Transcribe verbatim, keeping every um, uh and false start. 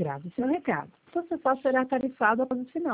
grave seu recado. Você só será tarifado após o final.